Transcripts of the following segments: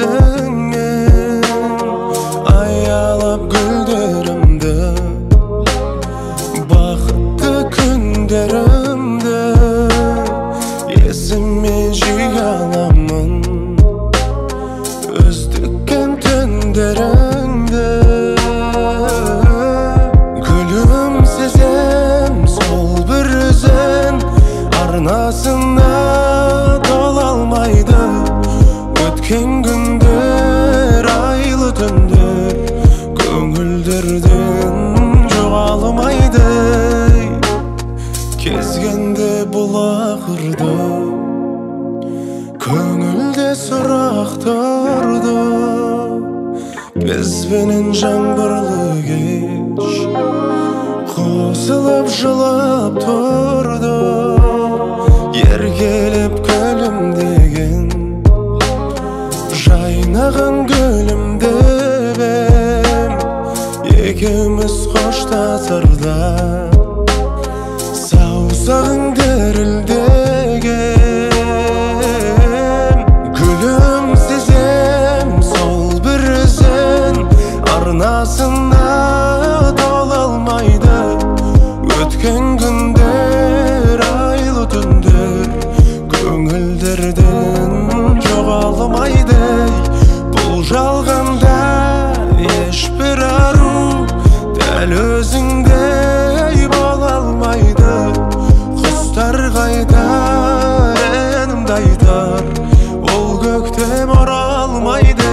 senden ayalap güllerimde, bakıtlı günlerimde esime jiyalamın özdükken tönderinde. Gülüm sezem sol bir özün arnasında dolalmaydı. Ötken gündür aylı tündür köngüllerden joğalmaydı. Kezgende bulağırdı, köngülde soraktardı. Bezbenen жаңбырлы кеч қосылып жылап тұрды. Еркелеп гүлім деген жайнаған гүлім дебем, екеуміз қоштасырда саусағың дірілдеген. Гүлім сезем сол бір өзін арнасында толалмайды. Өткен күндер айлы түндер көңілдерден жоғалмайды. Бұл жалғанда ешбір ару дәл өзіңдей бола алмайды. Құстар қайтар, әнімді айтар, ол көктем оралмайды.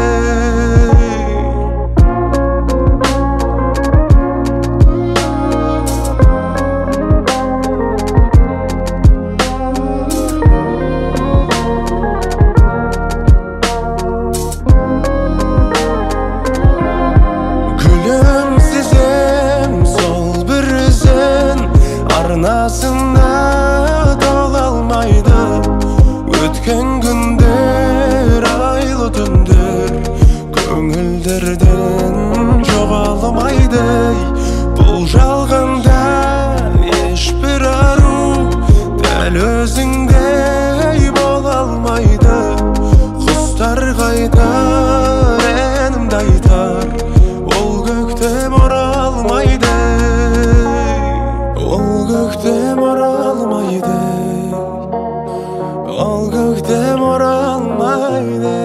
Gülüm sezem sol bir özün arnasında dolalmaydı. Ötken gündür aylı tündür köngüllerden joğalmaydı. Бұл жалғанда ешбір ару дәл өзіңдей бола алмайды. Құстар қайтар, әнімді айтар, ол көктем оралмайды. Ол көктем оралмайды. Ол көктем оралмайды.